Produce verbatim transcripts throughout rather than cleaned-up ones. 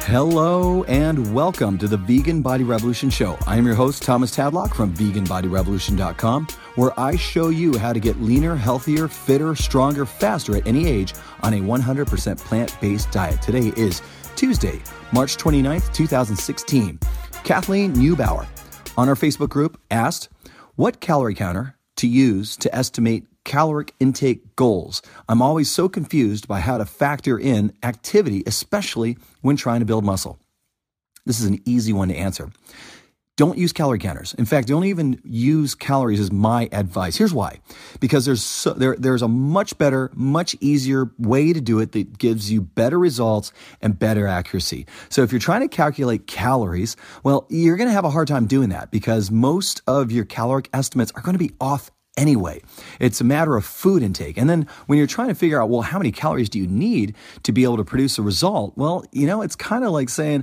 Hello and welcome to the Vegan Body Revolution Show. I am your host, Thomas Tadlock from vegan body revolution dot com, where I show you how to get leaner, healthier, fitter, stronger, faster at any age on a one hundred percent plant-based diet. Today is Tuesday, March twenty-ninth, twenty sixteen. Kathleen Neubauer on our Facebook group asked, what calorie counter to use to estimate caloric intake goals? I'm always so confused by how to factor in activity, especially when trying to build muscle. This is an easy one to answer. Don't use calorie counters. In fact, don't even use calories is my advice. Here's why. Because there's so, there there's a much better, much easier way to do it that gives you better results and better accuracy. So if you're trying to calculate calories, well, you're going to have a hard time doing that because most of your caloric estimates are going to be off anyway. It's a matter of food intake. And then when you're trying to figure out, well, how many calories do you need to be able to produce a result? Well, you know, it's kind of like saying,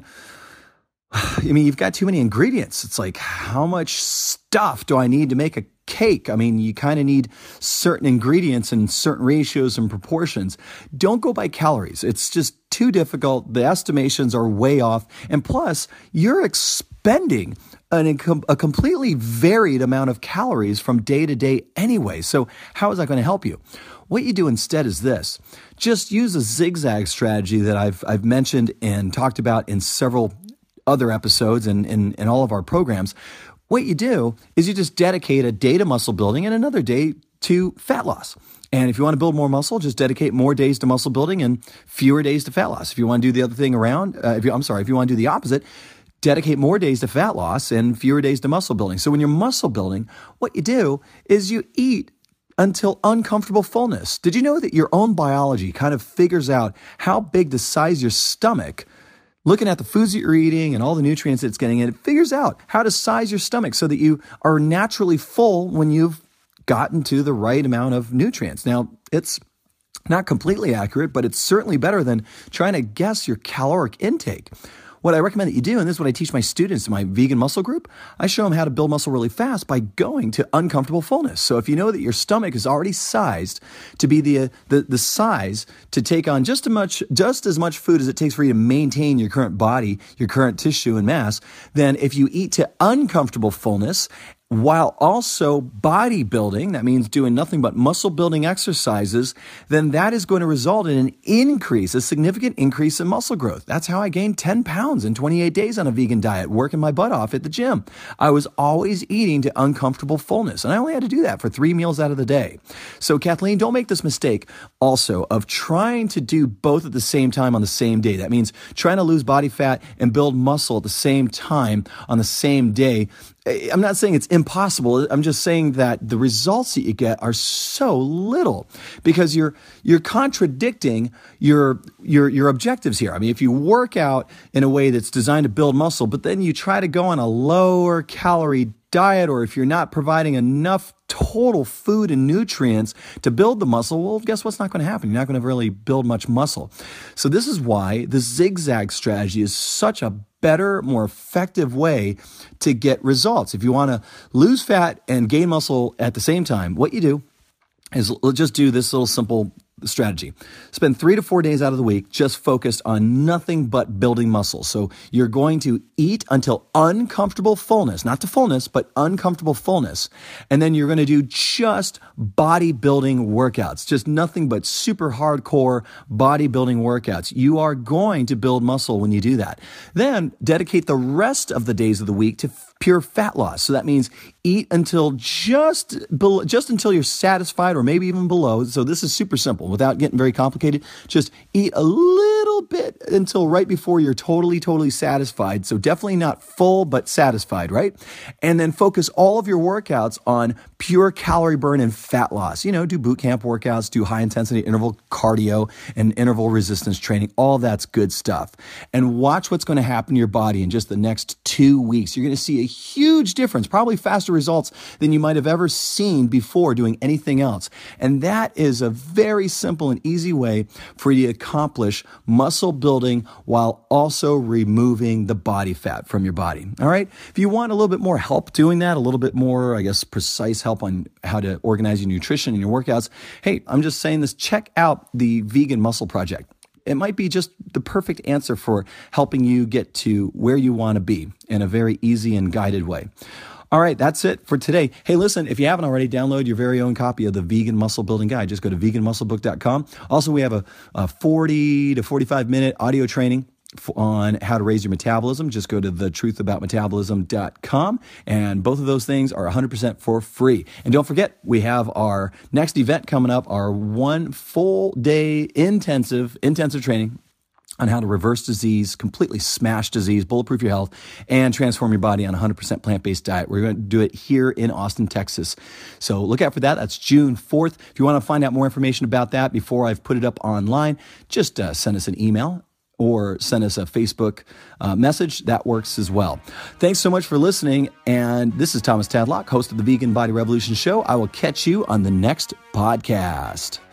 I mean, you've got too many ingredients. It's like, how much stuff do I need to make a cake? I mean, you kind of need certain ingredients and certain ratios and proportions. Don't go by calories. It's just too difficult. The estimations are way off. And plus, you're expending An, a completely varied amount of calories from day to day anyway. So how is that going to help you? What you do instead is this. Just use a zigzag strategy that I've I've mentioned and talked about in several other episodes and in, in all of our programs. What you do is you just dedicate a day to muscle building and another day to fat loss. And if you want to build more muscle, just dedicate more days to muscle building and fewer days to fat loss. If you want to do the other thing around, uh, if you, I'm sorry, if you want to do the opposite, dedicate more days to fat loss and fewer days to muscle building. So when you're muscle building, what you do is you eat until uncomfortable fullness. Did you know that your own biology kind of figures out how big to size your stomach, looking at the foods that you're eating and all the nutrients it's getting in? It figures out how to size your stomach so that you are naturally full when you've gotten to the right amount of nutrients. Now, it's not completely accurate, but it's certainly better than trying to guess your caloric intake. What I recommend that you do, and this is what I teach my students in my vegan muscle group, I show them how to build muscle really fast by going to uncomfortable fullness. So if you know that your stomach is already sized to be the the, the size to take on just as much just as much food as it takes for you to maintain your current body, your current tissue and mass, then if you eat to uncomfortable fullness while also bodybuilding, that means doing nothing but muscle building exercises, then that is going to result in an increase, a significant increase in muscle growth. That's how I gained ten pounds in twenty-eight days on a vegan diet, working my butt off at the gym. I was always eating to uncomfortable fullness, and I only had to do that for three meals out of the day. So Kathleen, don't make this mistake also of trying to do both at the same time on the same day. That means trying to lose body fat and build muscle at the same time on the same day. I'm not saying it's impossible. I'm just saying that the results that you get are so little because you're you're contradicting your your your objectives here. I mean, if you work out in a way that's designed to build muscle, but then you try to go on a lower calorie diet, or if you're not providing enough total food and nutrients to build the muscle, well, guess what's not going to happen? You're not going to really build much muscle. So this is why the zigzag strategy is such a better, more effective way to get results. If you want to lose fat and gain muscle at the same time, what you do is just do this little simple strategy. Spend three to four days out of the week just focused on nothing but building muscle. So you're going to eat until uncomfortable fullness, not to fullness, but uncomfortable fullness. And then you're going to do just bodybuilding workouts, just nothing but super hardcore bodybuilding workouts. You are going to build muscle when you do that. Then dedicate the rest of the days of the week to pure fat loss. So that means eat until just below, just until you're satisfied or maybe even below. So this is super simple without getting very complicated. Just eat a little bit until right before you're totally, totally satisfied. So definitely not full, but satisfied, right? And then focus all of your workouts on pure calorie burn and fat loss. You know, do boot camp workouts, do high intensity interval cardio and interval resistance training. All that's good stuff. And watch what's going to happen to your body in just the next two weeks. You're going to see a huge difference, probably faster results than you might have ever seen before doing anything else. And that is a very simple and easy way for you to accomplish muscle building while also removing the body fat from your body. All right. If you want a little bit more help doing that, a little bit more, I guess, precise help on how to organize your nutrition and your workouts, hey, I'm just saying this, check out the Vegan Muscle Project. it might be just the perfect answer for helping you get to where you want to be in a very easy and guided way. All right, that's it for today. Hey, listen, if you haven't already, download your very own copy of the Vegan Muscle Building Guide. Just go to vegan muscle book dot com. Also, we have a, a forty to forty-five minute audio training on how to raise your metabolism. Just go to the truth about metabolism dot com, and both of those things are one hundred percent for free. And don't forget, we have our next event coming up, our one full day intensive intensive training on how to reverse disease, completely smash disease, bulletproof your health, and transform your body on a one hundred percent plant-based diet. We're going to do it here in Austin, Texas. So look out for that. That's June fourth. If you want to find out more information about that before I've put it up online, just uh, send us an email or send us a Facebook uh, message. That works as well. Thanks so much for listening. And this is Thomas Tadlock, host of the Vegan Body Revolution Show. I will catch you on the next podcast.